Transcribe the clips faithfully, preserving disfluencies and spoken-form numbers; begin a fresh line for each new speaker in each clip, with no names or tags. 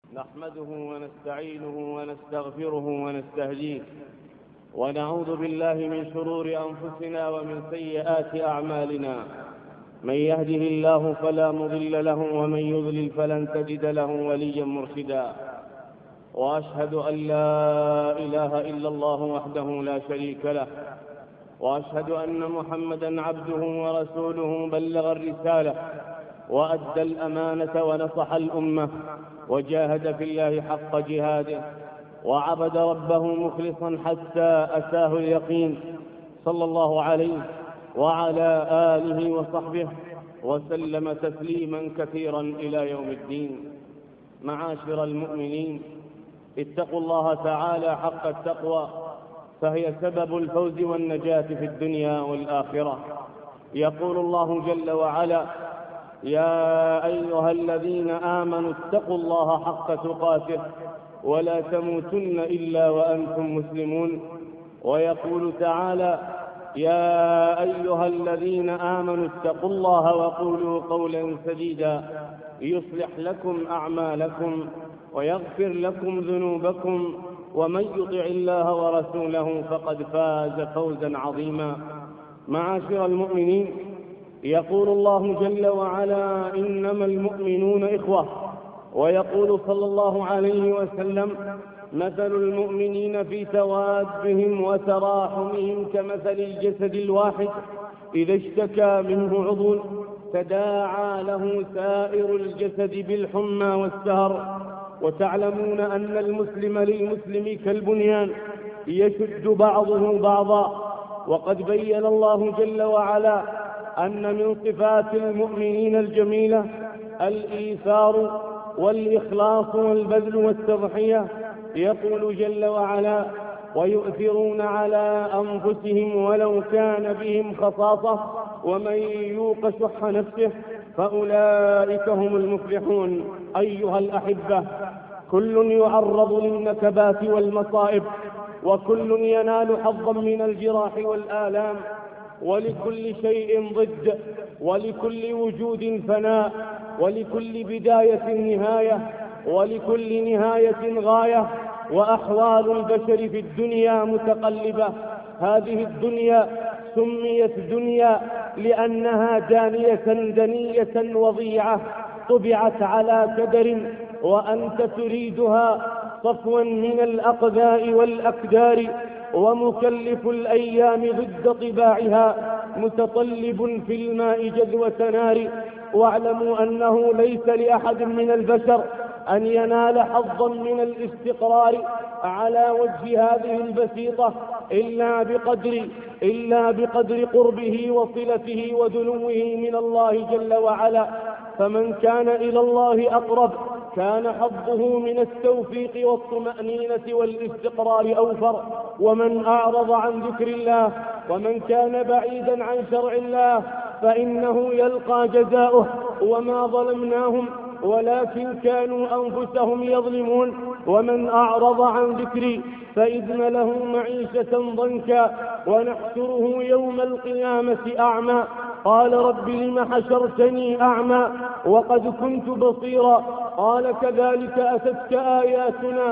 نحمده ونستعينه ونستغفره ونستهديه ونعوذ بالله من شرور أنفسنا ومن سيئات أعمالنا. من يهده الله فلا مضل له ومن يضلل فلن تجد له وليا مرشدا. وأشهد أن لا إله إلا الله وحده لا شريك له، وأشهد أن محمدا عبده ورسوله بلغ الرسالة وأدى الأمانة ونصح الأمة وجاهد في الله حق جهاده وعبد ربه مخلصا حتى أتاه اليقين، صلى الله عليه وعلى آله وصحبه وسلم تسليما كثيرا إلى يوم الدين. معاشر المؤمنين، اتقوا الله تعالى حق التقوى، فهي سبب الفوز والنجاة في الدنيا والآخرة. يقول الله جل وعلا: يا أيها الذين آمنوا اتقوا الله حق تقاته ولا تموتن إلا وأنتم مسلمون. ويقول تعالى: يا أيها الذين آمنوا اتقوا الله وقولوا قولا سديدا يصلح لكم أعمالكم ويغفر لكم ذنوبكم ومن يطع الله ورسوله فقد فاز فوزا عظيما. معاشر المؤمنين، يقول الله جل وعلا: إنما المؤمنون إخوة. ويقول صلى الله عليه وسلم: مثل المؤمنين في توادهم وتراحمهم كمثل الجسد الواحد إذا اشتكى منه عضو تداعى له سائر الجسد بالحمى والسهر. وتعلمون أن المسلم للمسلم كالبنيان يشد بعضه بعضا. وقد بين الله جل وعلا أن من صفات المؤمنين الجميلة الإيثار والإخلاص والبذل والتضحية. يقول جل وعلا: ويؤثرون على أنفسهم ولو كان بهم خصاصة ومن يوق شح نفسه فأولئك هم المفلحون. أيها الأحبة، كل يعرض للنكبات والمصائب، وكل ينال حظا من الجراح والآلام، ولكل شيء ضد، ولكل وجود فناء، ولكل بداية نهاية، ولكل نهاية غاية. وأحوال البشر في الدنيا متقلبة. هذه الدنيا سميت دنيا لأنها دانية دنية وضيعة طبعت على كدر، وأنت تريدها صفوا من الأقذاء والأكدار. ومكلف الأيام ضد طباعها متطلب في الماء جذوة نار. واعلموا أنه ليس لأحد من البشر أن ينال حظا من الاستقرار على وجه هذه البسيطة إلا بقدر إلا بقدر قربه وصلته ودنوه من الله جل وعلا. فمن كان إلى الله أقرب كان حظه من التوفيق والطمأنينة والاستقرار أوفر. ومن أعرض عن ذكر الله ومن كان بعيدا عن شرع الله فإنه يلقى جزاؤه. وما ظلمناهم ولكن كانوا أنفسهم يظلمون. ومن أعرض عن ذكري فإن له معيشة ضنكا ونحشره يوم القيامة أعمى قال رب لم حشرتني أعمى وقد كنت بصيرا قال كذلك أتتك آياتنا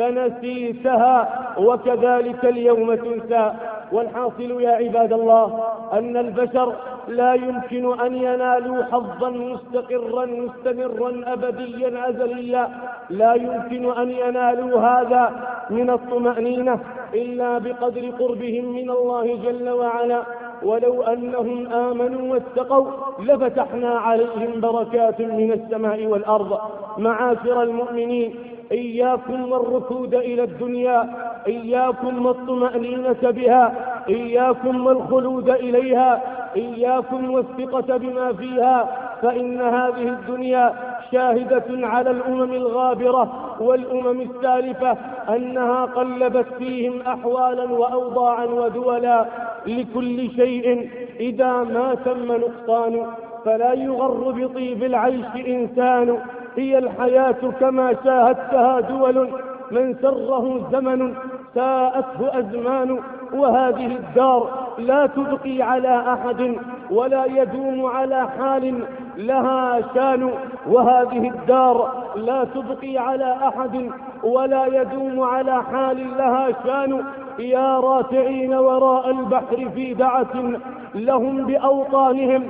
فنسيتها وكذلك اليوم تنسى. والحاصل يا عباد الله أن البشر لا يمكن أن ينالوا حظا مستقرا مستمرا أبديا أزليا، لا يمكن أن ينالوا هذا من الطمأنينة إلا بقدر قربهم من الله جل وعلا. ولو أنهم آمنوا واتقوا لفتحنا عليهم بركات من السماء والأرض. معاشر المؤمنين، إياكم والركود إلى الدنيا، إياكم والطمأنينة بها، إياكم والخلود إليها، إياكم والثقة بما فيها، فإن هذه الدنيا شاهدة على الأمم الغابرة والأمم السالفة أنها قلبت فيهم أحوالا وأوضاعا ودولا. لكل شيء إذا ما تم نقصان فلا يغر بطيب العيش إنسان. هي الحياة كما شاهدتها دول من سره زمن ساءته أزمان. وهذه الدار لا تبقي على أحد ولا يدوم على حال لها شان، وهذه الدار لا تبقي على أحد ولا يدوم على حال، لها شان. يا راتعين وراء البحر في دعة، لهم بأوطانهم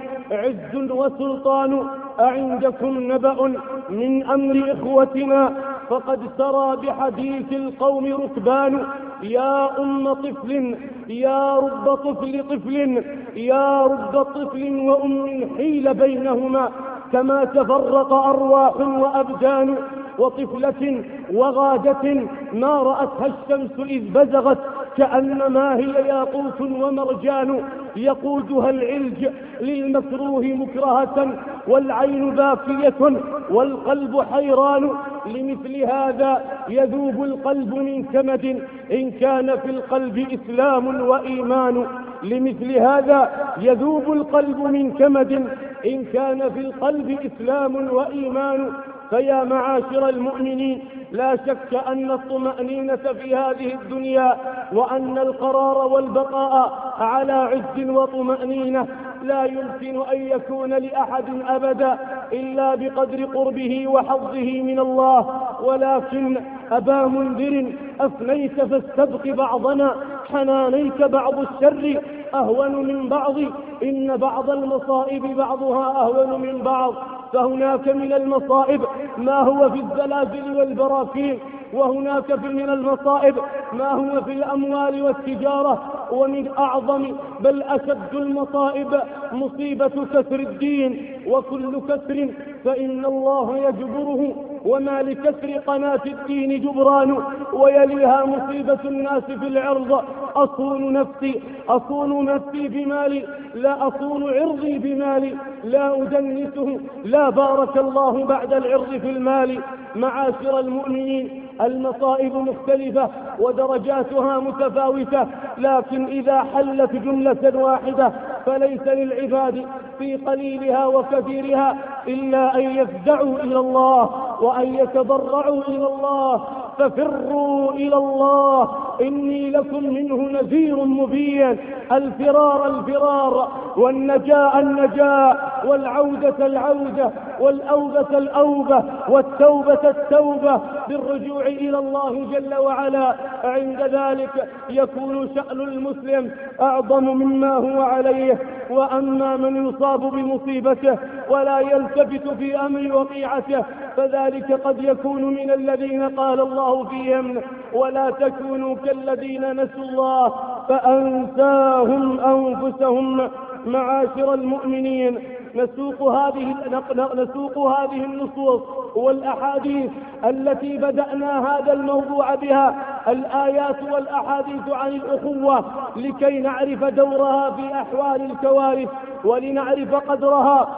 عز وسلطان. أعندكم نبأ من أمر إخوتنا؟ فقد سرى بحديث القوم ركبان. يا أم طفل، يا رب طفل طفل، يا رب طفل وأم حيل بينهما، كما تفرق أرواح وأبدان. وطفلة وغادة ما رأتها الشمس إذ بزغت، كأنما هي ياقوت ومرجان. يقودها العلج للمكروه مكرهة، والعين باكية والقلب حيران. لمثل هذا يذوب القلب من كمد، إن كان في القلب إسلام وإيمان. لمثل هذا يذوب القلب من كمد، إن كان في القلب إسلام وإيمان. فيا معاشر المؤمنين، لا شك أن الطمأنينة في هذه الدنيا وأن القرار والبقاء على عز وطمأنينة لا يمكن أن يكون لأحد أبدا إلا بقدر قربه وحظه من الله. ولكن أبا منذر، أفنيت فاستبق بعضنا، حنانيك بعض الشر أهون من بعض، إن بعض المصائب بعضها أهون من بعض. فهناك من المصائب ما هو في الزلازل والبراكين، وهناك من المصائب ما هو في الأموال والتجارة. ومن أعظم بل أشد المصائب مصيبة كسر الدين، وكل كسر فإن الله يجبره، وما لكسر قناة الدين جبران. ويليها مصيبة الناس في العرض. أصون نفسي، أصون نفسي بمالي، لا أصون عرضي بمالي، لا أدنسه، لا بارك الله بعد العرض في المال. معاشر المؤمنين، المصائب مختلفة ودرجاتها متفاوتة، لكن إذا حلت جملة واحدة فليس للعباد في قليلها وكثيرها إلا أن يفزعوا إلى الله وأن يتضرعوا إلى الله. ففروا إلى الله، إني لكم منه نذير مبين. الفرار الفرار، والنجاء النجاء، والعودة العودة، والأوبة الأوبة، والتوبة التوبة، بالرجوع إلى الله جل وعلا. عند ذلك يكون شأن المسلم أعظم مما هو عليه. وأما من يصاب بمصيبته ولا يلتفت في أمر وقيعته، فذلك قد يكون من الذين قال الله فيهم: ولا تكونوا كالذين نسوا الله فأنساهم أنفسهم. معاشر المؤمنين، نسوق هذه نسوق هذه النصوص والأحاديث التي بدأنا هذا الموضوع بها، الآيات والأحاديث عن الأخوة، لكي نعرف دورها في أحوال الكوارث، ولنعرف قدرها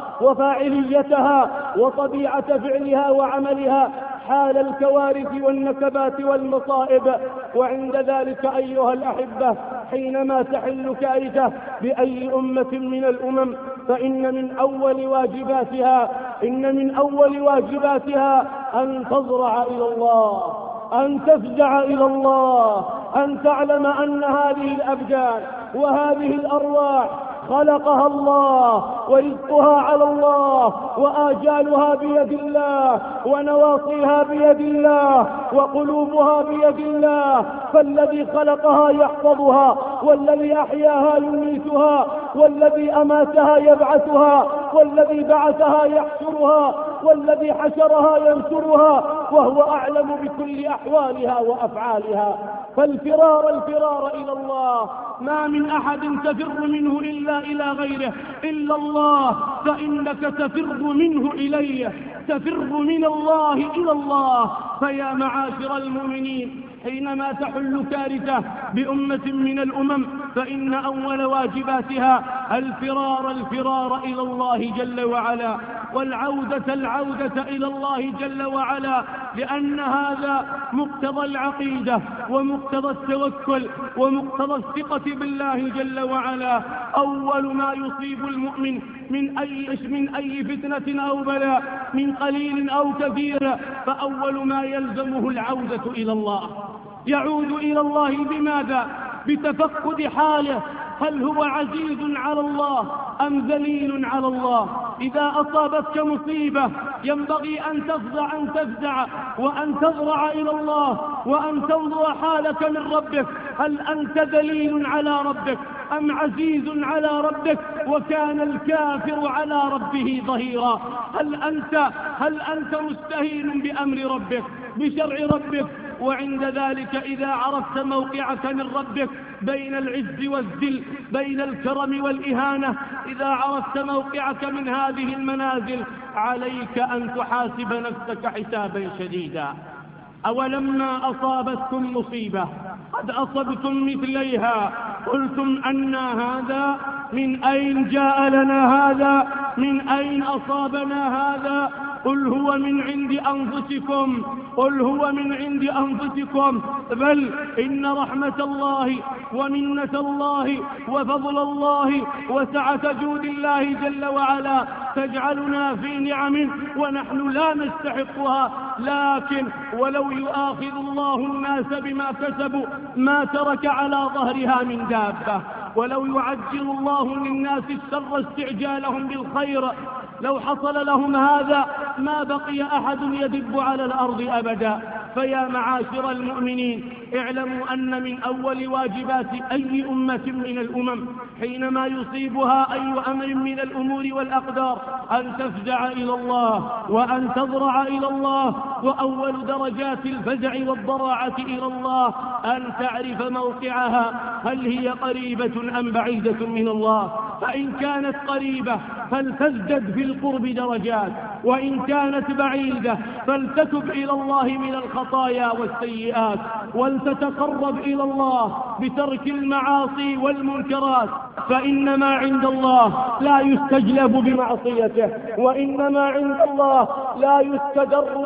وفاعليتها وطبيعة فعلها وعملها حال الكوارث والنكبات والمصائب. وعند ذلك أيها الأحبة، حينما تحل كارثة بأي أمة من الأمم، فإن من أول واجباتها إن من أول واجباتها أن تضرع إلى الله، أن تفزع إلى الله، أن تعلم أن هذه الأبدان وهذه الأرواح خلقها الله، ورزقها على الله، وآجالها بيد الله، ونواصيها بيد الله، وقلوبها بيد الله. فالذي خلقها يحفظها، والذي أحياها يميتها، والذي أماتها يبعثها، والذي بعثها يحشرها، والذي حشرها ينشرها، وهو أعلم بكل أحوالها وأفعالها. فالفرار الفرار إلى الله، ما من أحد تفر منه إلا إلى غيره إلا الله، فإنك تفر منه إليه، تفر من الله إلى الله. فيا معاشر المؤمنين، حينما تحل كارثة بأمة من الأمم، فإن أول واجباتها الفرار الفرار إلى الله جل وعلا، والعودة العودة إلى الله جل وعلا، لأن هذا مقتضى العقيدة ومقتضى التوكل ومقتضى الثقة بالله جل وعلا. أول ما يصيب المؤمن من أي من أي فتنة أو بلاء، من قليل أو كثير، فأول ما يلزمه العودة إلى الله. يعود إلى الله بماذا؟ بتفقد حاله، هل هو عزيز على الله أم ذليل على الله؟ إذا أصابتك مصيبة ينبغي أن تفزع أن تفزع وأن تضرع إلى الله وأن تنظر حالك من ربك، هل أنت ذليل على ربك أم عزيز على ربك وكان الكافر على ربه ظهيرا؟ هل أنت, هل أنت مستهين بأمر ربك بشرع ربك؟ وعند ذلك إذا عرفت موقعك من ربك بين العز والذل، بين الكرم والإهانة، إذا عرفت موقعك من هذه المنازل عليك أن تحاسب نفسك حسابا شديدا. أولما أصابتكم مصيبة قد أصبتم مثليها قلتم أن هذا، من أين جاء لنا هذا، من أين أصابنا هذا؟ قل هو من عند أنفسكم، قل هو من عند أنفسكم، بل إن رحمة الله ومنة الله وفضل الله وسعة جود الله جل وعلا تجعلنا في نعم ونحن لا نستحقها. لكن ولو يؤاخذ الله الناس بما كسبوا ما ترك على ظهرها من دابة، ولو يعجل الله للناس الشر استعجالهم بالخير لو حصل لهم هذا ما بقي أحد يدب على الأرض أبدا. فيا معاشر المؤمنين، اعلموا أن من أول واجبات أي أمة من الأمم حينما يصيبها أي أمر من الأمور والأقدار أن تفزع إلى الله وأن تضرع إلى الله، وأول درجات الفزع والضراعة إلى الله أن تعرف موقعها، هل هي قريبة أم بعيدة من الله؟ فإن كانت قريبة فلتزدد في القرب درجات، وإن كانت بعيدة فلتتب إلى الله من الخطايا والسيئات، ولتتقرب إلى الله بترك المعاصي والمنكرات، فإنما عند الله لا يستجلب بمعصيته، وإنما عند الله لا يستدر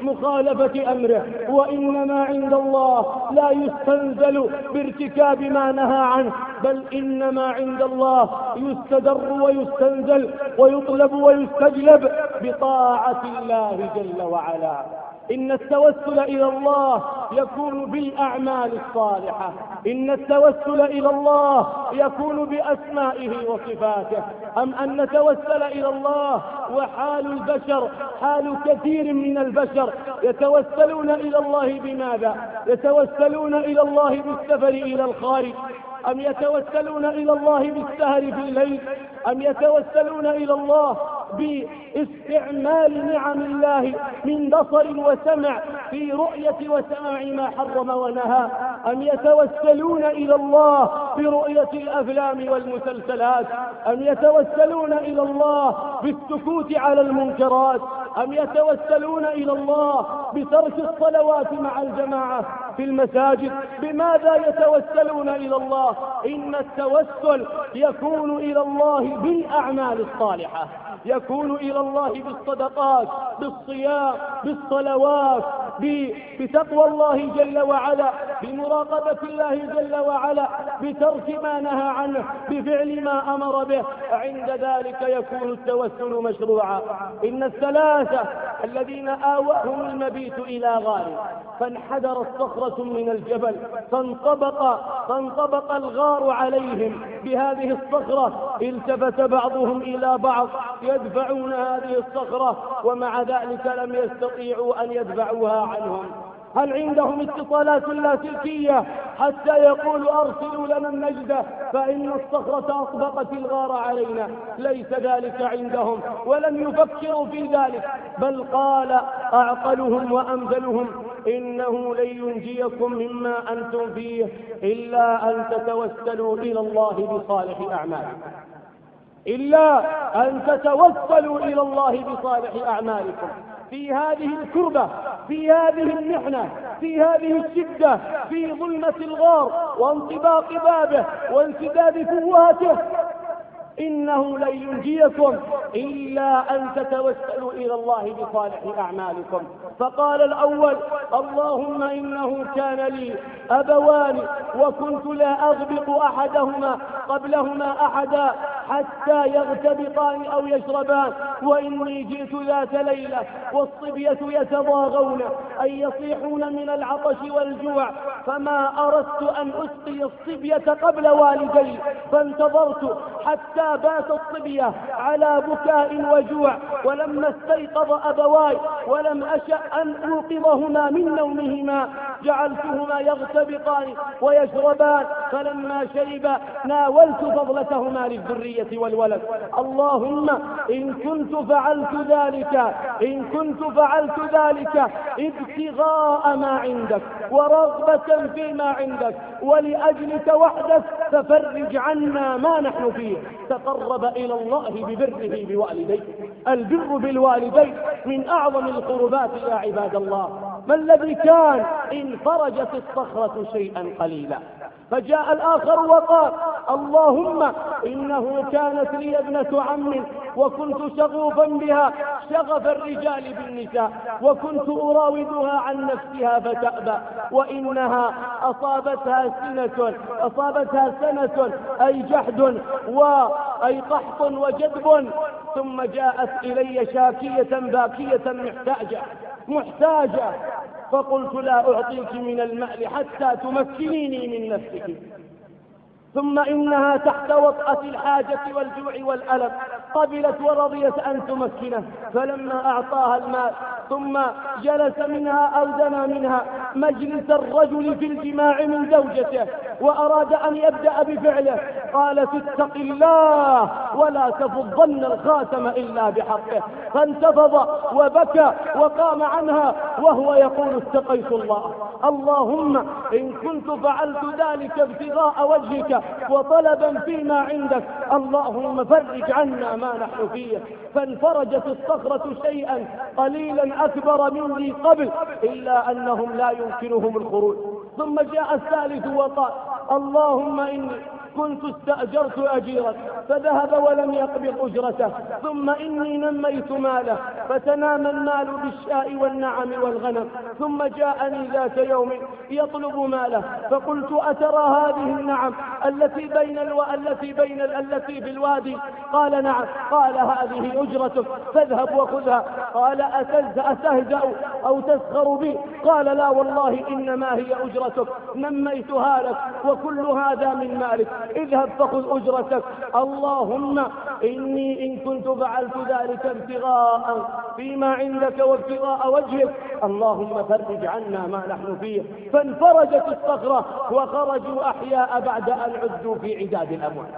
بمخالفة أمره، وإنما عند الله لا يستنزل بارتكاب ما نهى عنه، بل إنما عند الله يستدر ويستنزل ويطلب ويستجلب بطاعة الله جل وعلا. إن التوسل إلى الله يكون بالأعمال الصالحة، إن التوسل إلى الله يكون بأسمائه وصفاته، أم أن نتوسل إلى الله وحال البشر حال كثير من البشر يتوسلون إلى الله بماذا؟ يتوسلون إلى الله بالسفر إلى الخارج، أم يتوسلون إلى الله بالسهر في الليل، أم يتوسلون إلى الله باستعمال نعم الله من بصر وسمع في رؤية وسماع ما حرم ونهى، أم يتوسلون إلى الله برؤية الأفلام والمسلسلات، أم يتوسلون إلى الله بالسكوت على المنكرات، أم يتوسلون إلى الله بترك الصلوات مع الجماعة في المساجد؟ بماذا يتوسلون إلى الله؟ إن التوسل يكون إلى الله بالأعمال الصالحة، يكون إلى الله بالصدقات، بالصيام، بالصلوات، بتقوى الله جل وعلا، بمراقبة الله جل وعلا، بترك ما نهى عنه، بفعل ما أمر به. عند ذلك يكون التوسل مشروعا. إن الثلاثة الذين آواهم المبيت إلى غار فانحدرت صخرة من الجبل فانطبق, فانطبق الغار عليهم بهذه الصخرة، التفت بعضهم إلى بعض يدفعون هذه الصخرة ومع ذلك لم يستطيعوا أن يدفعوها عنهم. هل عندهم اتصالات لاسلكية حتى يقولوا أرسلوا لنا النجدة فإن الصخرة أطبقت الغار علينا؟ ليس ذلك عندهم ولم يفكروا في ذلك، بل قال أعقلهم وأمثلهم إنه لن ينجيكم مما أنتم فيه إلا أن تتوسلوا إلى الله بصالح أعمالكم، إلا أن تتوسلوا إلى الله بصالح أعمالكم في هذه الكربة، في هذه المحنة، في هذه الشدة، في ظلمة الغار وانطباق بابه وانسداد فوهاته. إنه لن ينجيكم إلا أن تتوسلوا إلى الله بصالح أعمالكم. فقال الأول اللهم إنه كان لي أبوان وكنت لا أغبط أحدهما قبلهما أحدا حتى يغتبطان أو يشربان. وإني جئت ذات ليلة والصبية يتضاغون أي يصيحون من العطش والجوع، فما أردت أن أسقي الصبية قبل والدي، فانتظرت حتى بات الصبية على بكاء وجوع. ولما استيقظ أبواي ولم أشأ أن أوقظهما من نومهما جعلتهما يغتبطان ويشربان، فلما شربا ناولت فضلتهما للذرية والولد. اللهم إن كنت فعلت ذلك إن كنت فعلت ذلك ابتغاء ما عندك ورغبة فيما عندك ولأجلك وحدك ففرج عنا ما نحن فيه. تقرب إلى الله ببره بوالديه. البر بالوالدين من أعظم القربات يا عباد الله. ما الذي كان إن فرجت الصخرة شيئا قليلا؟ فجاء الآخر وقال اللهم إنه كانت لي ابنة عم وكنت شغوفا بها شغف الرجال بالنساء، وكنت أراودها عن نفسها فتأبى، وإنها أصابتها سنة أصابتها سنة أي جحد وأي قحط وجدب، ثم جاءت إلي شاكية باكية محتاجة محتاجة فقلت لا أعطيك من المال حتى تمكنيني من نفسك. ثم إنها تحت وطأة الحاجة والجوع والألم قبلت ورضيت أن تمكنه، فلما أعطاها المال ثم جلس منها أو دنا منها مجلس الرجل في الجماع من زوجته وأراد أن يبدأ بفعله قالت اتق الله ولا تفضن الخاتم إلا بحقه، فانتفض وبكى وقام عنها وهو يقول اتقيت الله. اللهم إن كنت فعلت ذلك ابتغاء وجهك وطلبا فيما عندك اللهم فرج عنا ما نحن فيه. فانفرجت الصخرة شيئا قليلا أكبر مني قبل إلا أنهم لا يمكنهم الخروج. ثم جاء الثالث وقال اللهم إني كنت استأجرت أجيرا فذهب ولم يقبض أجرته، ثم إني نميت ماله فتنام المال بالشاء والنعم والغنم، ثم جاءني ذات يوم يطلب ماله فقلت أترى هذه النعم التي بين الو... التي بين ال... التي في الوادي؟ قال نعم. قال هذه أجرتك فاذهب وخذها. قال أتهزأ أو تسخر بي؟ قال لا والله إنما هي أجرتك نميتها لك وكل هذا من مالك، اذهب فخذ أجرتك. اللهم إني إن كنت فعلت ذلك ابتغاء فيما عندك وابتغاء وجهك اللهم فرج عنا ما نحن فيه. فانفرجت الصخرة وخرجوا أحياء بعد أن عدوا في عداد الأموات.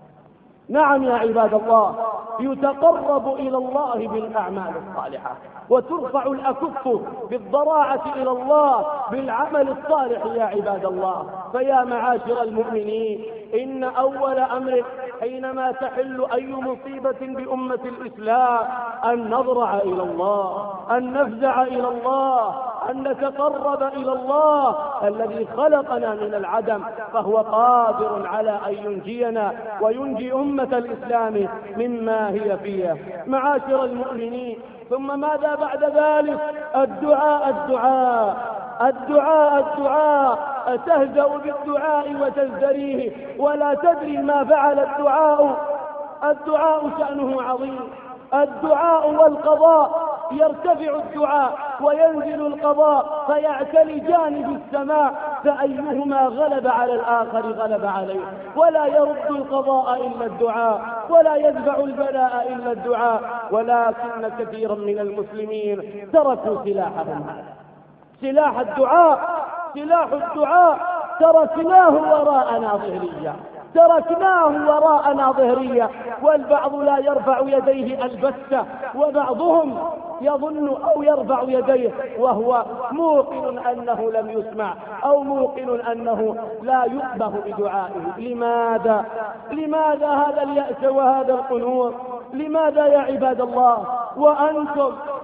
نعم يا عباد الله، يتقرب إلى الله بالأعمال الصالحة وترفع الأكف بالضراعة إلى الله بالعمل الصالح يا عباد الله. فيا معاشر المؤمنين إن أول أمر حينما تحل أي مصيبة بأمة الإسلام أن نضرع إلى الله، أن نفزع إلى الله، أن نتقرب إلى الله الذي خلقنا من العدم فهو قادر على أن ينجينا وينجي أمة الإسلام مما هي فيه. معاشر المؤمنين ثم ماذا بعد ذلك؟ الدعاء الدعاء الدعاء الدعاء أتهزأ بالدعاء وتزدريه ولا تدري ما فعل الدعاء؟ الدعاء شأنه عظيم. الدعاء والقضاء يرتفع الدعاء وينزل القضاء فيعتلي جانب السماء، فأيهما غلب على الآخر غلب عليه. ولا يرد القضاء إلا الدعاء ولا يدفع البلاء إلا الدعاء. ولكن كثيرا من المسلمين تركوا سلاحهم هذا، سلاح الدعاء سلاح الدعاء تركناه وراءنا ظهريا تركناه وراءنا ظهريا والبعض لا يرفع يديه البتة، وبعضهم يظن أو يرفع يديه وهو موقن أنه لم يسمع أو موقن أنه لا يؤبه بدعائه. لماذا؟ لماذا هذا اليأس وهذا القنوط؟ لماذا يا عباد الله وأنتم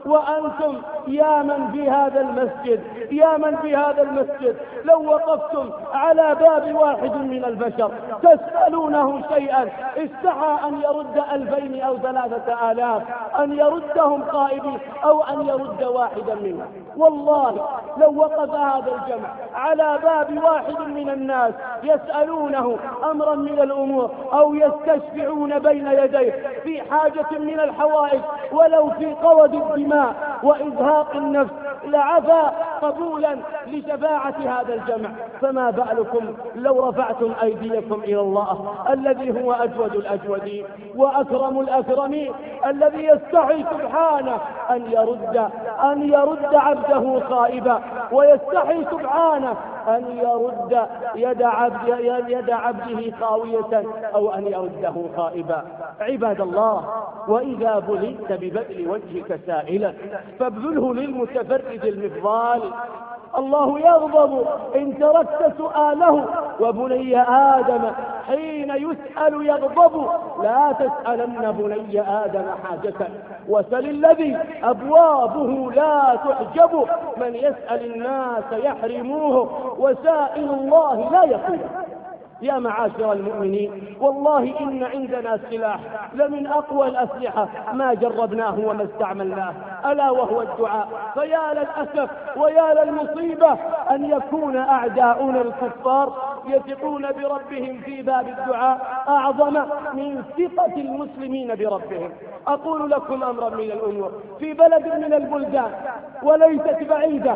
وأنتم يا من في هذا المسجد يا من في هذا المسجد لو وقفتم على باب واحد من البشر تسألونه شيئا استحى أن يرد ألفين أو ثلاثة آلاف، أن يردهم قائمين أو أن يرد واحدا منهم. والله لو وقف هذا الجمع على باب واحد من الناس يسألونه أمرا من الأمور أو يستشفعون بين يديه في حاجة من الحوائج ولو في قود الدماء وإزهاق النفس لعفى قبولا لشفاعة هذا الجمع، فما بالكم لو رفعتم أيديكم إلى الله الذي هو أجود الأجودين وأكرم الأكرمين، الذي يستحي سبحانه أن يرد أن يرد عبده خائبا، ويستحي سبحانه أن يرد يد عبد يد عبده خاوية أو أن يرده خائبا. عباد الله، وإذا بليت ببذل وجهك سائلا فابذله للمتفرد المفضال. الله يغضب إن تركت سؤاله، وبني آدم حين يسأل يغضب. لا تسألن بني آدم حاجة وسل الذي أبوابه لا تحجب. من يسأل الناس يحرموه وسائل الله لا يقول. يا معاشر المؤمنين، والله إن عندنا سلاح لمن أقوى الأسلحة ما جربناه وما استعملناه، ألا وهو الدعاء. فيا للأسف ويا للمصيبة أن يكون أعداؤنا الكفار يثقون بربهم في باب الدعاء أعظم من ثقة المسلمين بربهم. أقول لكم أمرا من الأمور، في بلد من البلدان وليست بعيدة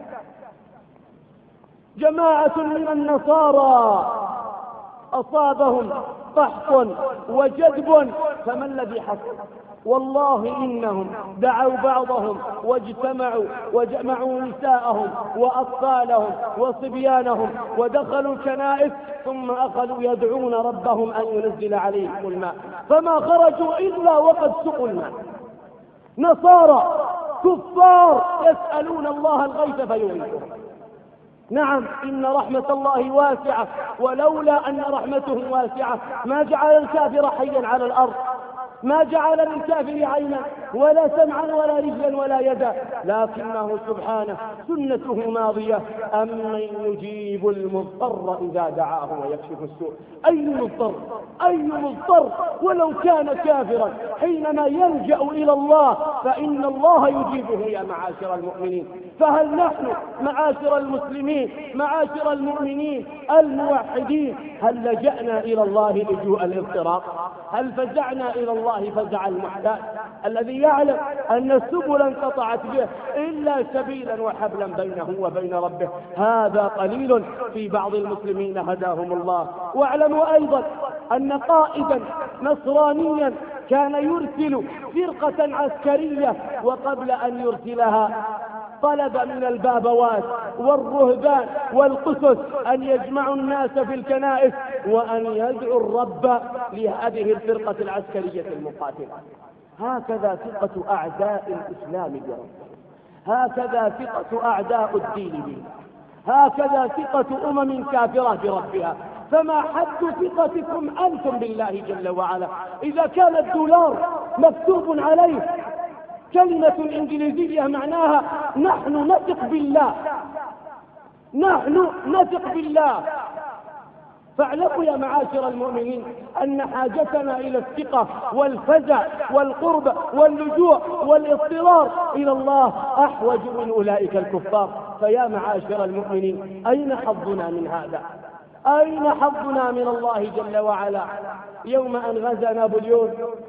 جماعة من النصارى أصابهم قحط وجدب، فما الذي حصل؟ والله إنهم دعوا بعضهم واجتمعوا وجمعوا نساءهم وأطفالهم وصبيانهم ودخلوا الكنائس، ثم أخذوا يدعون ربهم أن ينزل عليهم الماء، فما خرجوا إلا وقد سقوا الماء. نصارى كفار يسألون الله الغيث فيغيثهم. نعم، إن رحمة الله واسعة، ولولا أن رحمته واسعة ما جعل الكافر حيا على الأرض، ما جعل للكافر عينا ولا سمعا ولا رجلا ولا يدا، لكنه سبحانه سنته ماضية. أمن يجيب المضطر إذا دعاه ويكشف السوء. أي مضطر أي مضطر ولو كان كافرا حينما يلجأ إلى الله فإن الله يجيبه. يا معاشر المؤمنين، فهل نحن معاشر المسلمين معاشر المؤمنين الموحدين هل لجأنا إلى الله لجوء الاضطراب؟ هل فزعنا إلى الله فزع المحتاج الذي يعلم أن السبل انقطعت به إلا سبيلا وحبلا بينه وبين ربه؟ هذا قليل في بعض المسلمين هداهم الله. واعلموا أيضا أن قائدا نصرانيا كان يرسل فرقة عسكرية، وقبل أن يرسلها طلب من البابوات والرهبان والقسس أن يجمعوا الناس في الكنائس وأن يدعوا الرب لهذه الفرقة العسكرية المقاتلة. هكذا ثقة أعداء الإسلام بربهم، هكذا ثقة أعداء الدين به، هكذا ثقة أمم كافرة بربها. فما حد ثقتكم أنتم بالله جل وعلا إذا كان الدولار مكتوب عليه كلمة إنجليزية معناها نحن نثق بالله، نحن نثق بالله. فاعلموا يا معاشر المؤمنين أن حاجتنا إلى الثقة والفزع والقرب واللجوء والاضطرار إلى الله أحوج من أولئك الكفار. فيا معاشر المؤمنين، أين حظنا من هذا؟ أين حظنا من الله جل وعلا؟ يوم أن غزا نابليون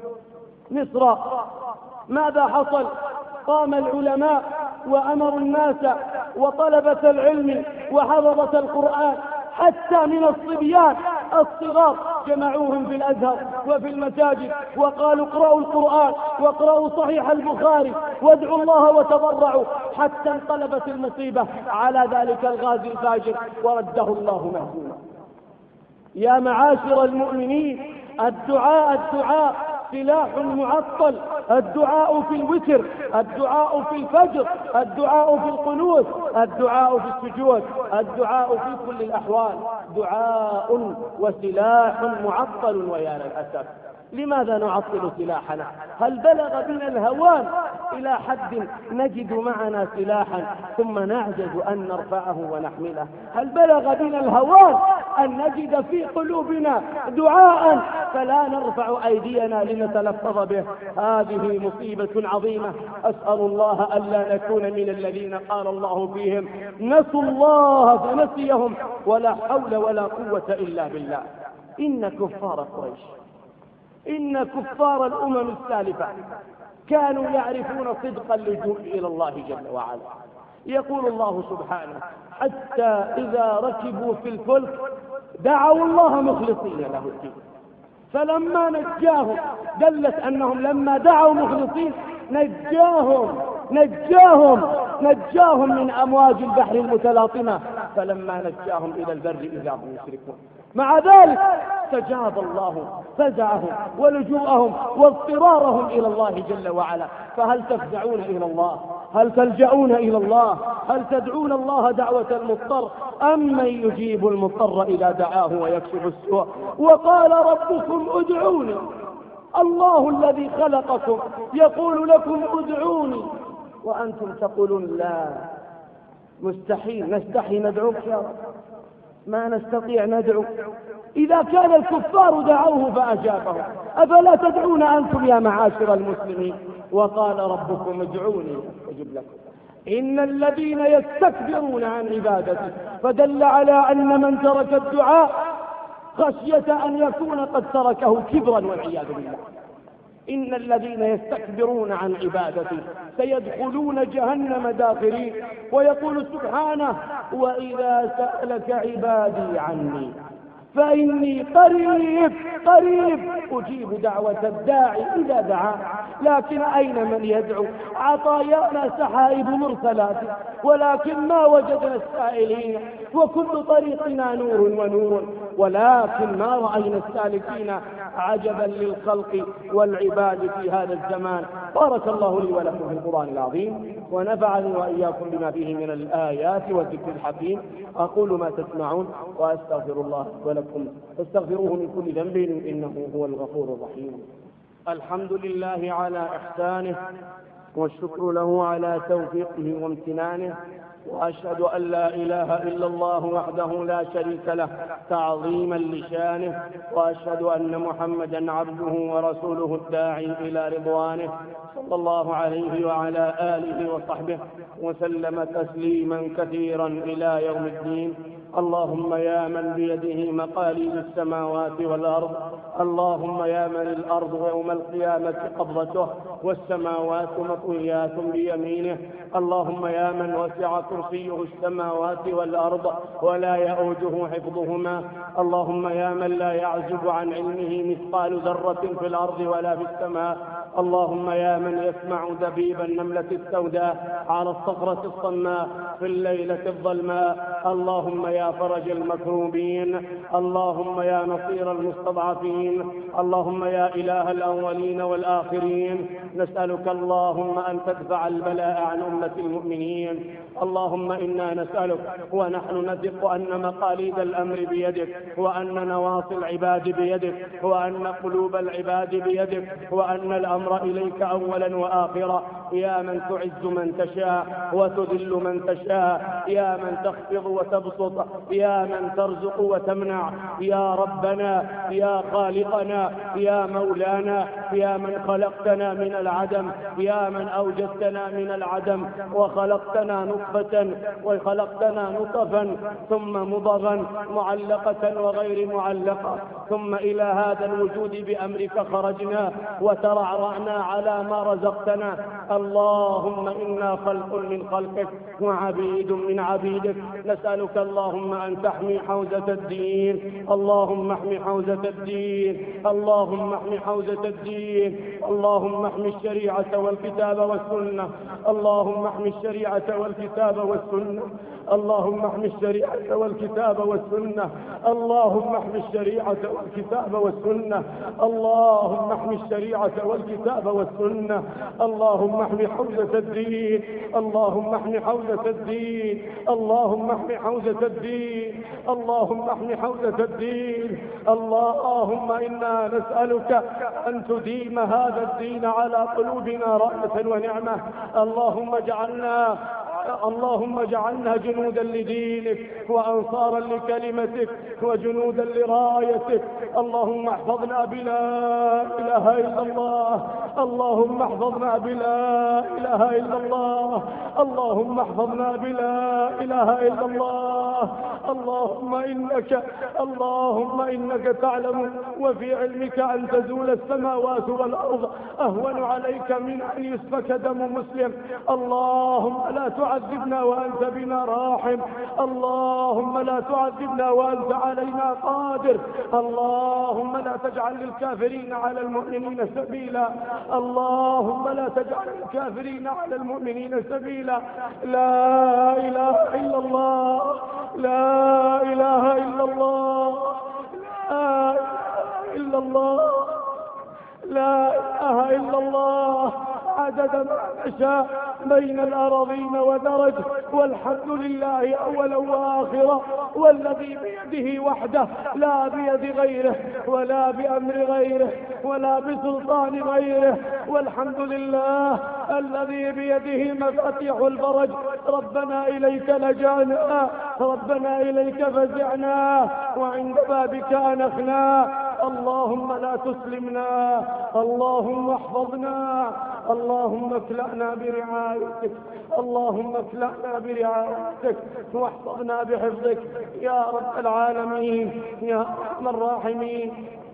مصر ماذا حصل؟ قام العلماء وأمروا الناس وطلبة العلم وحفظة القرآن حتى من الصبيان الصغار جمعوهم في الأزهر وفي المساجد وقالوا اقرأوا القرآن واقرأوا صحيح البخاري وادعوا الله وتضرعوا، حتى انقلبت المصيبة على ذلك الغازي الفاجر ورده الله مهزوما. يا معاشر المؤمنين، الدعاء الدعاء سلاح معطل. الدعاء في الوتر، الدعاء في الفجر، الدعاء في القنوت، الدعاء في السجود، الدعاء في كل الأحوال دعاء وسلاح معطل. ويا للأسف لماذا نعطل سلاحنا؟ هل بلغ بنا الهوان إلى حد نجد معنا سلاحا ثم نعجز أن نرفعه ونحمله؟ هل بلغ بنا الهوان أن نجد في قلوبنا دعاء فلا نرفع أيدينا لنتلفظ به؟ هذه مصيبة عظيمة. أسأل الله ألا نكون من الذين قال الله فيهم نسوا الله فنسيهم ولا حول ولا قوة إلا بالله. إن كفار قريش، إن كفار الأمم السالفة كانوا يعرفون صدق اللجوء إلى الله جل وعلا. يقول الله سبحانه حتى إذا ركبوا في الفلك دعوا الله مخلصين له الدين فلما نجاهم، دلت أنهم لما دعوا مخلصين نجاهم نجاهم نجاهم من أمواج البحر المتلاطمة، فلما نجاهم إلى البر إذا هم يشركون. مع ذلك استجاب الله فزعهم ولجوءهم واضطرارهم إلى الله جل وعلا. فهل تفزعون إلى الله؟ هل تلجؤون إلى الله؟ هل تدعون الله دعوة المضطر أم من يجيب المضطر إذا دعاه ويكشف السوء؟ وقال ربكم ادعوني، الله الذي خلقكم يقول لكم ادعوني وأنتم تقولون لا، مستحيل، نستحي ندعوك يا رب، ما نستطيع ندعو. إذا كان الكفار دعوه فأجابهم أفلا تدعون أنتم يا معاشر المسلمين؟ وقال ربكم ادعوني أجب لكم إن الذين يستكبرون عن عبادتي، فدل على أن من ترك الدعاء خشية أن يكون قد تركه كبرا والعياذ بالله. إن الذين يستكبرون عن عبادتي سيدخلون جهنم داخرين. ويقول سبحانه وإذا سألك عبادي عني فإني قريب قريب أجيب دعوة الداعي إذا دعا. لكن أين من يدعو؟ عطايانا سحائب مرسلات ولكن ما وجدنا السائلين، وكل طريقنا نور ونور ولكن ما رأينا السالكين. عجبا للخلق والعباد في هذا الزمان. بارك الله لي ولكم في القرآن العظيم ونفعني وإياكم بما فيه من الآيات والذكر الحكيم. أقول ما تسمعون وأستغفر الله ولكم فاستغفروه من كل ذنب إنه هو الغفور الرحيم. الحمد لله على إحسانه والشكر له على توفيقه وامتنانه، وأشهد أن لا إله إلا الله وحده لا شريك له تعظيما لشانه، وأشهد أن محمدا عبده ورسوله الداعي إلى رضوانه صلى الله عليه وعلى آله وصحبه وسلم تسليما كثيرا إلى يوم الدين. اللهم يا من بيده مقاليد السماوات والأرض، اللهم يا من الأرض يوم القيامة قبضته والسماوات مطويات بيمينه، اللهم يا من وسع كرسيه السماوات والأرض ولا يؤوده حفظهما، اللهم يا من لا يعزب عن علمه مثقال ذرة في الأرض ولا في السماء، اللهم يا من يسمع دبيب النملة السوداء على الصخرة الصماء في الليلة الظلماء، اللهم يا فرج المكروبين، اللهم يا نصير المستضعفين، اللهم يا إله الأولين والآخرين، نسألك اللهم أن تدفع البلاء عن أمة المؤمنين. اللهم إنا نسألك ونحن نثق أن مقاليد الأمر بيدك، وأن نواصي العباد بيدك، وأن قلوب العباد بيدك، وأن الأمر إليك أولا وآخرا. يا من تعز من تشاء وتذل من تشاء، يا من تخفض وتبسط، يا من ترزق وتمنع، يا ربنا يا خالقنا يا مولانا، يا من خلقتنا من العدم، يا من أوجدتنا من العدم وخلقتنا نطفة وخلقتنا نطفا ثم مضغا معلقة وغير معلقة، ثم إلى هذا الوجود بأمرك خرجنا وترعرعنا على ما رزقتنا. اللهم إنا خلق من خلقك وعبيد من عبيدك، نسألك اللهم أن تحمي حوزة الدين، اللهم احمي حوزة الدين، اللهم احمي حوزة الدين، اللهم احمي الشريعة والكتاب والسنة، اللهم احمي الشريعة والكتاب والسنة، اللهم احمي الشريعة والكتاب والسنة، اللهم احمي الشريعة والكتاب والسنة، اللهم احمي الشريعة والكتاب والسنة، اللهم احمي حوزة الدين، اللهم احمي حوزة الدين، اللهم احمي حوزة الدين، اللهم احمي حوزة الدين. اللهم إنا نسألك أن تديم هذا الدين على قلوبنا رحمة ونعمة. اللهم اجعلنا اللهم اجعلنا جنودا لدينك وأنصارا لكلمتك وجنودا لرايتك. اللهم احفظنا بلا إله إلا الله، اللهم احفظنا بلا إله إلا الله، اللهم احفظنا بلا إله إلا الله. اللهم إنك اللهم إنك تعلم وفي علمك أن تزول السماوات والأرض أهون عليك من أن يسفك دم مسلم. اللهم لا تعذبنا وأنت بنا راحم، اللهم لا تعذبنا وأنت علينا قادر، اللهم لا تجعل للكافرين على المؤمنين سبيلا، اللهم لا تجعل للكافرين على المؤمنين سبيلا. لا إله إلا الله، لا إله إلا الله، لا إله إلا الله، لا إله إلا الله. عدد ما نشاء بين الأراضين ودرج، والحمد لله أولا وآخرا، والذي بيده وحده لا بيد غيره ولا بأمر غيره ولا بسلطان غيره، والحمد لله الذي بيده مفاتيح الفرج. ربنا إليك لجأنا، ربنا إليك فزعنا، وعند بابك أنخنا. اللهم لا تسلمنا، اللهم احفظنا، اللهم اكلأنا برعايتك، اللهم اكلأنا برعايتك واحفظنا بحفظك يا رب العالمين يا أرحم الراحمين.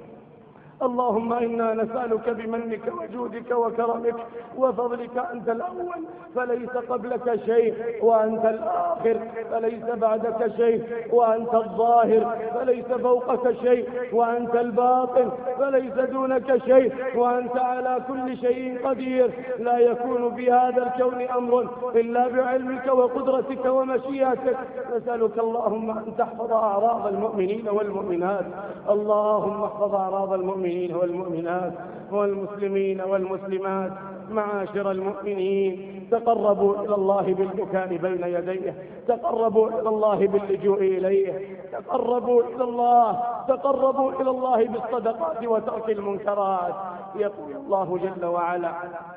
اللهم إنا نسألك بمنك وجودك وكرمك وفضلك، أنت الأول فليس قبلك شيء، وأنت الآخر فليس بعدك شيء، وأنت الظاهر فليس فوقك شيء، وأنت الباطن فليس دونك شيء، وأنت على كل شيء قدير. لا يكون في هذا الكون أمر إلا بعلمك وقدرتك ومشيئتك. نسألك اللهم أن تحفظ أعراض المؤمنين والمؤمنات، اللهم احفظ أعراض المؤمنين والمؤمنات والمسلمين والمسلمات. معاشر المؤمنين، تقربوا إلى الله بالبكاء بين يديه، تقربوا إلى الله باللجوء إليه، تقربوا إلى الله تقربوا إلى الله بالصدقات وترك المنكرات. يقول الله جل وعلا: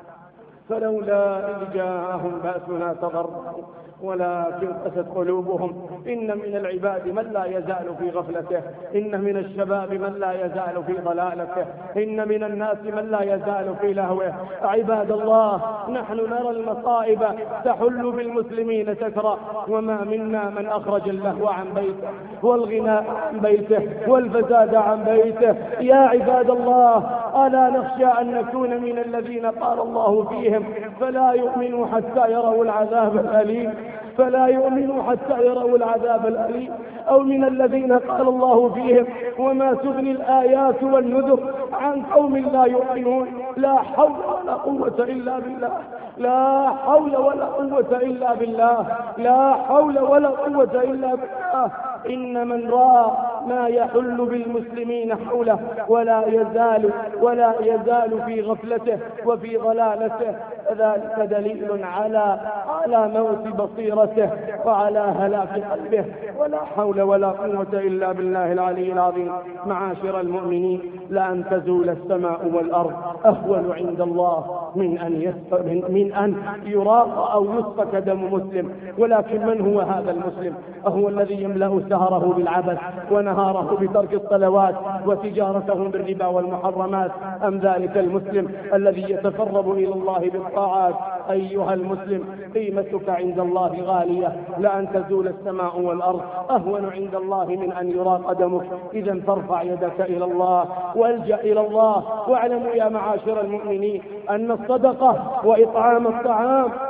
فلولا إذ جاءهم بأسنا تضرعوا ولكن قست قلوبهم. إن من العباد من لا يزال في غفلته، إن من الشباب من لا يزال في ضلالته، إن من الناس من لا يزال في لهوه. عباد الله، نحن نرى المصائب تحل بالمسلمين تترى، وما منا من أخرج اللهو عن بيته والغناء عن بيته والفساد عن بيته. يا عباد الله، ألا نخشى أن نكون من الذين قال الله فيهم: فلا يؤمنوا حتى يروا العذاب الأليم، فلا يؤمنوا حتى يروا العذاب الأليم. أو من الذين قال الله فيهم: وما تغني الآيات والنذر عن قوم لا يؤمنون. لا حول ولا قوة إلا بالله، لا حول ولا قوة إلا بالله، لا حول ولا قوة إلا بالله. إن من رأى ما يحل بالمسلمين حوله ولا يزال ولا يزال في غفلته وفي ضلالته، ذلك دليل على على موت بصيرته وعلى هلاك قلبه. ولا حول ولا قوة إلا بالله العلي العظيم. معاشر المؤمنين، لأن تزول السماء والأرض أهون عند الله من أن يسفك من, من أن يراق أو يسفك دم مسلم. ولكن من هو هذا المسلم؟ هو الذي يملأ سهره بالعبث ونهاره بترك الصلوات وتجارته بالربا والمحرمات، أم ذلك المسلم الذي يتقرب إلى الله بالطاعات؟ أيها المسلم، قيمتك عند الله غالية، لأن تزول السماء والأرض أهون عند الله من أن يراق دمك. إذا فارفع يدك إلى الله والجأ إلى الله. واعلموا يا معاشر المؤمنين أن الصدقة وإطعام الطعام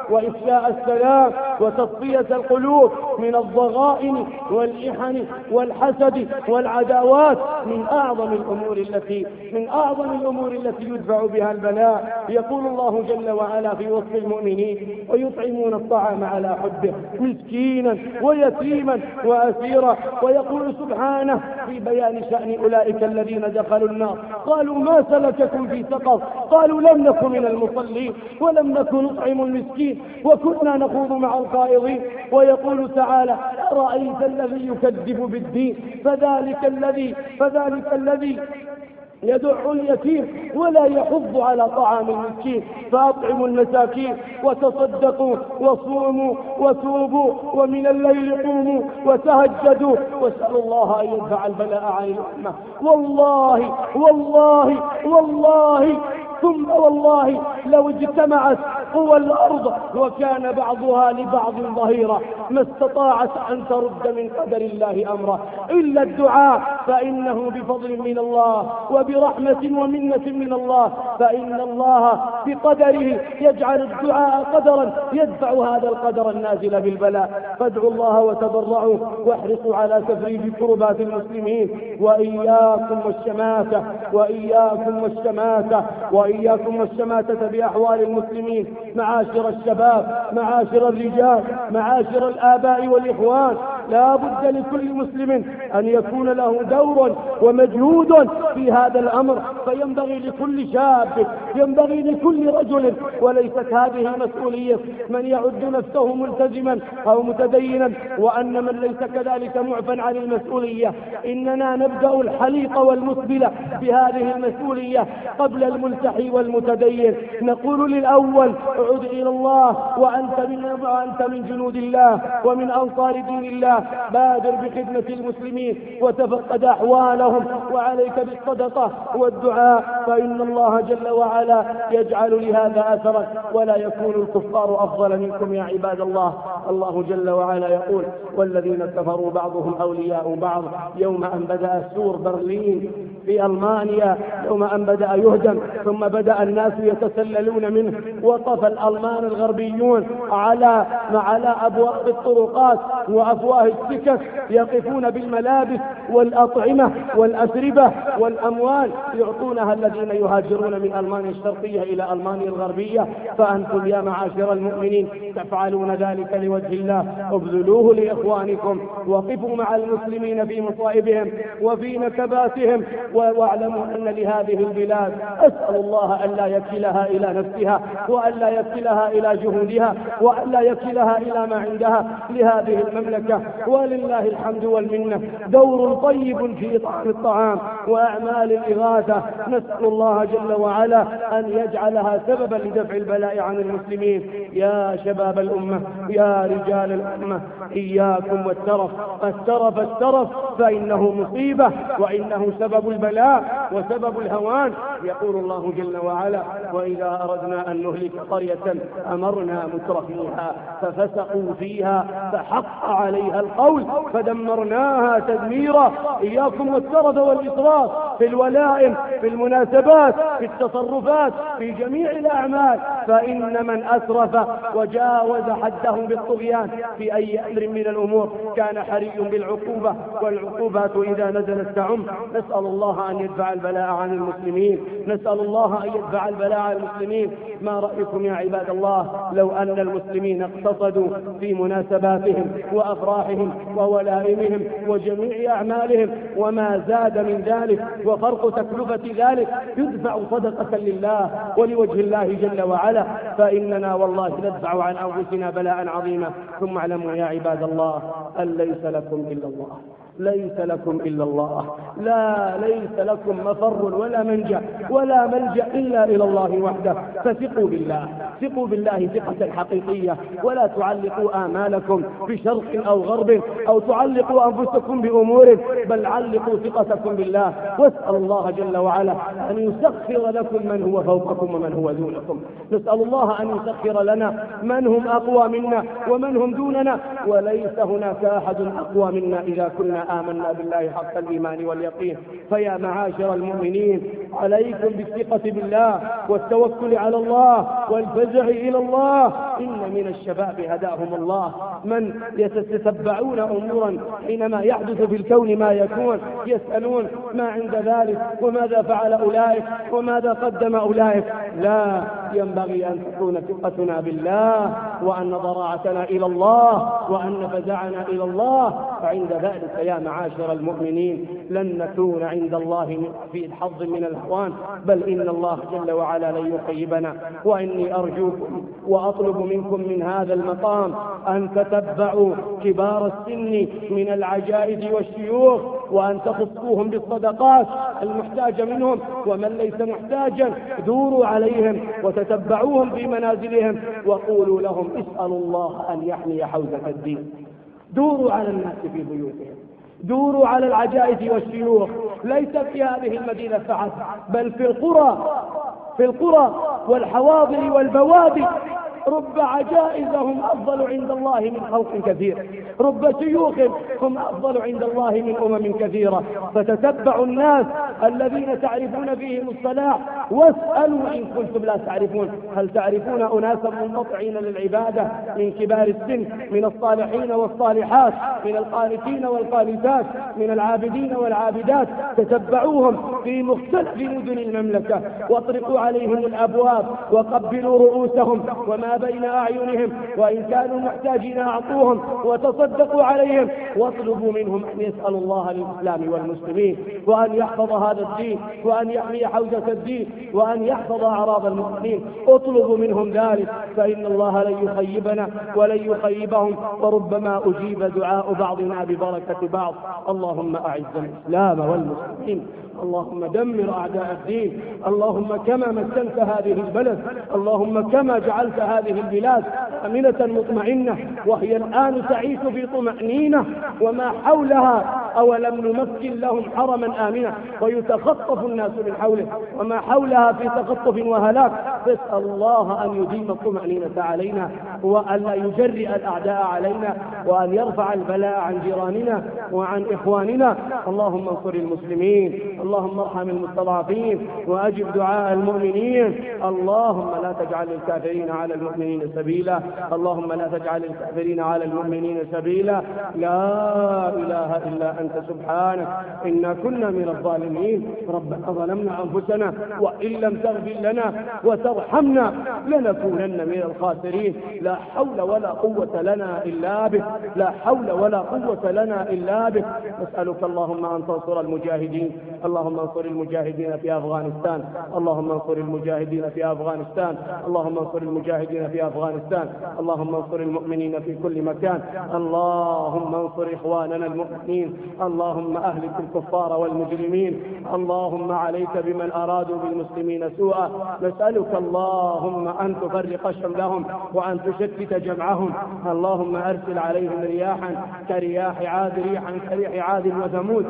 وإفشاء السلام وتصفية القلوب من الضغائن والإحن والحسد والعداوات من أعظم الأمور التي من أعظم الأمور التي يدفع بها البلاء. يقول الله جل وعلا في وصف المؤمنين: ويطعمون الطعام على حبه مسكينا ويتيما وأسيرا. ويقول سبحانه في بيان شأن أولئك الذين دخلوا النار: قالوا ما سلككم في سقر؟ قالوا لم نكن من المصلين ولم نكن نطعم المسكين وكنا نخوض مع الخائضين. ويقول تعالى: أرأيت الذي يكذب بالدين فذلك الذي فذلك الذي يدع اليتيم ولا يحض على طعام المسكين فأطعموا المساكين وتصدقوا وصوموا وتوبوا ومن الليل قوموا وتهجدوا واسألوا الله أن يدفع البلاء عن الأمة. والله والله والله ثم والله لو اجتمعت قوى الأرض وكان بعضها لبعض ظهيرا ما استطاعت أن ترد من قدر الله أمره إلا الدعاء، فإنه بفضل من الله وبرحمة ومنة من الله، فإن الله بقدره يجعل الدعاء قدرا يدفع هذا القدر النازل بالبلاء. فادعوا الله وتضرعوا واحرصوا على تفريج كربات المسلمين، وإياكم والشماتة وإياكم والشماتة وإياكم والشماتة بأحوال المسلمين. معاشر الشباب، معاشر الرجال، معاشر الآباء والإخوان، لا بد لكل مسلم أن يكون له دور ومجهود في هذا الأمر، فينبغي لكل شاب، ينبغي لكل رجل، وليست هذه مسؤولية من يعد نفسه ملتزما أو متدينا وأن من ليس كذلك معفى عن المسؤولية. إننا نبدأ الحليق والمسبلة بهذه المسؤولية قبل الملتحي والمتدين. نقول للأول: اعد إلى الله وأنت من, وأنت من جنود الله ومن أنصار دين الله، بادر بخدمة المسلمين وتفقد أحوالهم، وعليك بالصدقة والدعاء، فإن الله جل وعلا يجعل لهذا أثرا ولا يكون الكفار أفضل منكم يا عباد الله. الله جل وعلا يقول: والذين كفروا بعضهم أولياء بعض. يوم أن بدأ سور برلين في ألمانيا، يوم أن بدأ يهدم ثم بدأ الناس يتسللون منه، وقف الألمان الغربيون على على أبواب الطرقات وأفواه السكك يقفون بالملابس والأطعمة والأتربة والأموال يعطونها الذين يهاجرون من ألمانيا الشرقية إلى ألمانيا الغربية. فأنتم يا معاشر المؤمنين تفعلون ذلك لوجه الله، ابذلوه لإخوانكم، وقفوا مع المسلمين في مصائبهم وفي نكباتهم، واعلموا أن لهذه البلاد أسأل الله أن لا يكلها إلى نفسها وأن لا يكلها إلى جهودها وأن لا يكلها إلى ما عندها. لهذه المملكة ولله الحمد والمنة دور طيب في إطعام الطعام وأعمال الإغاثة. نسأل الله جل وعلا أن يجعلها سببا لدفع البلاء عن المسلمين. يا شباب الأمة، يا رجال الأمة، إياكم والترف، الترف الترف فإنه مصيبة وإنه سبب البلاء وسبب الهوان. يقول الله جل وعلا: وإذا أردنا أن نهلك قرية أمرنا مترفيها ففسقوا فيها فحق عليها القول فدمرناها تدميرا. إياكم والترف والإسراف في الولائم، في المناسبات، في التصرفات، في جميع الأعمال، فإن من أسرف وجاوز حده بالطغيان في أي أمر من الأمور كان حري بالعقوبة، والعقوبات إذا نزلت تعم. نسأل الله أن يدفع البلاء عن المسلمين، نسأل الله أن يدفع البلاء عن المسلمين. ما رأيكم يا عباد الله لو أن المسلمين اقتصدوا في مناسباتهم وأفراحهم وولائمهم وجميع أعمالهم وما زاد من ذلك وفرق تكلفة ذلك يدفع صدقة لله ولوجه الله جل وعلا، فإننا والله ندفع عن أنفسنا بلاء عظيما. ثم اعلموا يا عباد الله أن ليس لكم إلا الله، ليس لكم إلا الله، لا ليس لكم مفر ولا منجا ولا ملجأ إلا إلى الله وحده. فثقوا بالله، ثقوا بالله ثقة حقيقية، ولا تعلقوا آمالكم بشرق أو غرب أو تعلقوا أنفسكم بأمور، بل علقوا ثقتكم بالله، واسأل الله جل وعلا أن يسخر لكم من هو فوقكم ومن هو دونكم. نسأل الله أن يسخر لنا من هم أقوى منا ومن هم دوننا، وليس هناك أحد أقوى منا إذا كنا آمنا بالله حق الإيمان واليقين. فيا معاشر المؤمنين، عليكم بالثقة بالله والتوكل على الله والفزع إلى الله. إن من الشباب هداهم الله، من يتتبعون أمورا حينما يحدث في الكون ما يكون يسألون ما عند ذلك وماذا فعل أولئك وماذا قدم أولئك. لا، ينبغي أن تكون ثقتنا بالله، وأن ضراعتنا إلى الله، وأن فزعنا إلى الله. فعند ذلك يا معاشر المؤمنين لن نكون عند الله في حظ من الهوان، بل إن الله جل وعلا لن يخيبنا. وإني أرجوكم وأطلب منكم من هذا المقام أن تتبعوا كبار السن من العجائز والشيوخ، وأن تخصوهم بالصدقات المحتاج منهم، ومن ليس محتاجا دوروا عليهم وتتبعوهم في منازلهم وقولوا لهم اسألوا الله أن يحمي حوزة الدين. دوروا على الناس في بيوتهم، دوروا على العجائز والشيوخ، ليس في هذه المدينة فحسب، بل في القرى في القرى والحواضر والبوادي. رب عجائز هم أفضل عند الله من خلق كثير، رب شيوخ هم أفضل عند الله من أمم كثيرة. فتتبعوا الناس الذين تعرفون فيهم الصلاح واسألوا إن كنتم لا تعرفون. هل تعرفون أناسا منقطعين للعبادة من كبار السن، من الصالحين والصالحات، من القانتين والقانتات، من العابدين والعابدات؟ تتبعوهم في مختلف مدن المملكة، واطرقوا عليهم الأبواب وقبلوا رؤوسهم وما بين أعينهم، وإن كانوا محتاجين أعطوهم وتصدقوا عليهم، واطلبوا منهم أن يسألوا الله للإسلام والمسلمين، وأن يحفظ هذا الدين، وأن يحمي حوزة الدين، وأن يحفظ أعراض المسلمين. اطلبوا منهم ذلك، فإن الله لن يخيبنا ولن يخيبهم، وربما أجيب دعاء بعضنا ببركة بعض. اللهم أعز الإسلام والمسلمين، اللهم دمر أعداء الدين، اللهم كما مكنت هذه البلد، اللهم كما جعلت هذه البلاد أمنة مطمئنة وهي الآن تعيش في طمأنينة وما حولها، أولم نمكن لهم حرما آمنا ويتخطف الناس من حوله وما حولها في تخطف وهلاك. فاسأل الله أن يديم الطمأنينة علينا، وأن لا يجرئ الأعداء علينا، وأن يرفع البلاء عن جيراننا وعن إخواننا. اللهم انصر المسلمين، اللهم ارحم المستضعفين، وأجب دعاء المؤمنين. اللهم لا تجعل الكافرين على المؤمنين سبيلا، اللهم لا تجعل الكافرين على المؤمنين سبيلا. لا إله إلا أنت سبحانك إنا كنا من الظالمين. ربنا ظلمنا أنفسنا وإن لم تغفر لنا وترحمنا لنكونن من الخاسرين. لا حول ولا قوة لنا إلا بك، لا حول ولا قوة لنا إلا بك. نسألك اللهم أن تنصر المجاهدين، اللهم انصر المجاهدين في أفغانستان، اللهم انصر المجاهدين في أفغانستان، اللهم انصر المجاهدين في أفغانستان، اللهم انصر المؤمنين في كل مكان، اللهم انصر إخواننا المؤمنين، اللهم أهلك الكفار والمجرمين، اللهم عليك بمن أرادوا بالمسلمين سوءا. نسألك اللهم أن تفرق شملهم وأن تشتت جمعهم، اللهم أرسل عليهم رياحا كرياح عاد، ريحا كريح عاد وثمود.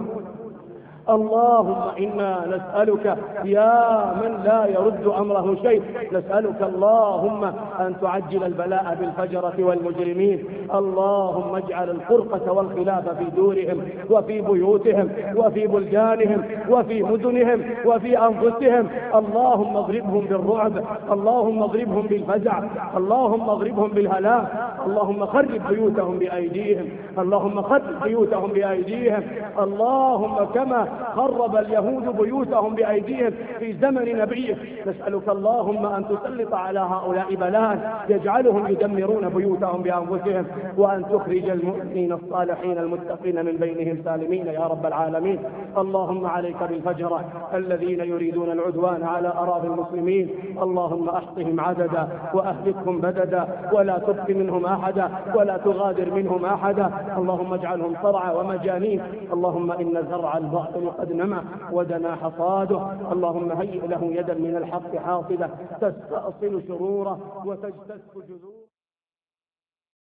اللهم إنا نسألك يا من لا يرد أمره شيء، نسألك اللهم أن تعجل البلاء بالفجرة والمجرمين. اللهم اجعل الفرقة والخلاف في دورهم وفي بيوتهم وفي بلدانهم وفي مدنهم وفي أنفسهم. اللهم اضربهم بالرعب، اللهم اضربهم بالفزع، اللهم اضربهم بالهلاك. اللهم خرب بيوتهم بأيديهم، اللهم خرب بيوتهم بأيديهم. اللهم كما خرب اليهود بيوتهم بأيديهم في زمن نبيك، نسألك اللهم أن تسلط على هؤلاء بلاء يجعلهم يدمرون بيوتهم بأنفسهم، وأن تخرج المؤمنين الصالحين المتقين من بينهم سالمين يا رب العالمين. اللهم عليك بالفجرة الذين يريدون العدوان على أراضي المسلمين، اللهم أحصهم عددا وأهلكهم بددا، ولا تبق منهم أحدا ولا تغادر منهم أحدا. اللهم اجعلهم صرعى ومجانين. اللهم إن زرع الباطل قد نمى ودنا حصاده، اللهم هيئ له يدا من الحق حاصدة تستأصل شروره وتجتث جذوره.